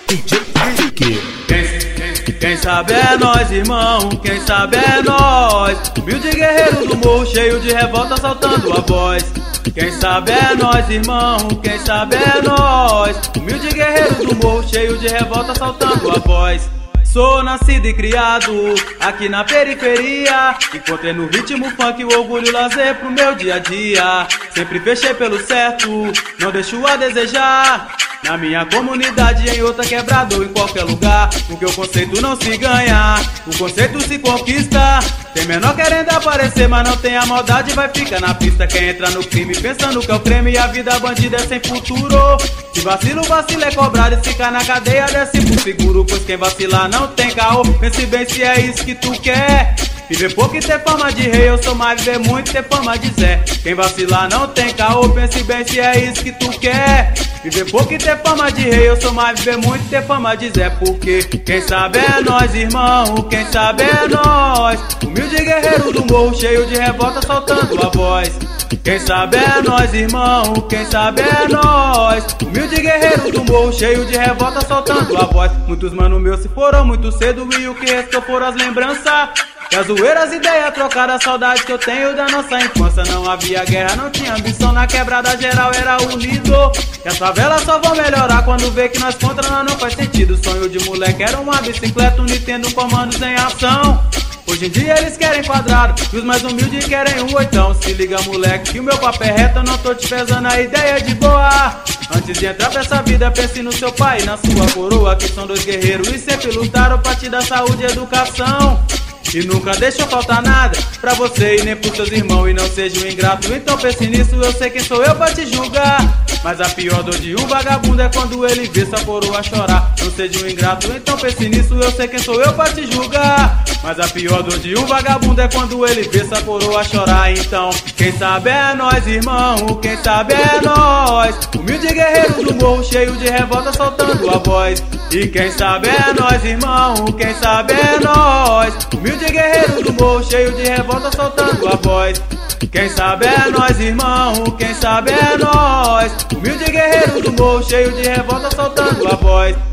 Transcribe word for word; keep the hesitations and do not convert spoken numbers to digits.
D J Eric. Quem, quem sabe é nós, irmão, quem sabe é nós. Humilde guerreiro do morro, cheio de revolta, saltando a voz. Quem sabe é nós, irmão, quem sabe é nós. Humilde guerreiro do morro, cheio de revolta, saltando a voz. Sou nascido e criado aqui na periferia. Encontrei no ritmo funk o orgulho e lazer pro meu dia a dia. Sempre fechei pelo certo, não deixo a desejar. Na minha comunidade, em outra quebrada ou em qualquer lugar. Porque o conceito não se ganha, o conceito se conquista. Tem menor querendo aparecer, mas não tem a maldade, vai ficar na pista. Quem entra no crime pensando que é o creme e a vida bandida é sem futuro. Se vacilo, vacilo é cobrado e ficar na cadeia desce por seguro. Pois quem vacilar não tem caô, pense bem se é isso que tu quer. Viver pouco e ter fama de rei, eu sou mais viver muito e ter fama de Zé. Quem vacilar não tem caô, pense bem se é isso que tu quer. Viver pouco e ter fama de rei, eu sou mais viver muito e ter fama de Zé. Porque quem sabe é nós, irmão, quem sabe é nós. Humilde guerreiro do morro, cheio de revolta, soltando a voz. Quem sabe é nós, irmão, quem sabe é nós. Humilde guerreiro do morro, cheio de revolta, soltando a voz. Muitos mano meus se foram muito cedo e o que restou foram as lembranças. E as zoeiras, ideias trocadas, a saudade que eu tenho da nossa infância. Não havia guerra, não tinha ambição, na quebrada geral era unido. E as favelas só vão melhorar quando vê que nós contra nós não faz sentido. O sonho de moleque era uma bicicleta, um Nintendo, comandos em ação. Hoje em dia eles querem quadrado, e os mais humildes querem um oitão. Se liga moleque, que o meu papo é reto, eu não tô te pesando, a ideia é de boa. Antes de entrar pra essa vida, pense no seu pai e na sua coroa, que são dois guerreiros e sempre lutaram pra te dar saúde e educação. E nunca deixou faltar nada pra você e nem pros seus irmãos. E não seja um ingrato, então pense nisso, eu sei quem sou eu pra te julgar. Mas a pior dor de um vagabundo é quando ele vê sua coroa chorar. Não seja um ingrato, então pense nisso, eu sei quem sou eu pra te julgar. Mas a pior dor de um vagabundo é quando ele vê sua coroa chorar. Então, quem sabe é nós, irmão, quem sabe é nós. Humilde guerreiro do morro, cheio de revolta, soltando a voz. E quem sabe é nós, irmão, quem sabe é nós. Humilde guerreiro do morro, cheio de revolta, soltando a voz. Quem sabe é nós, irmão, quem sabe é nós. Humilde guerreiro do morro, cheio de revolta, soltando a voz.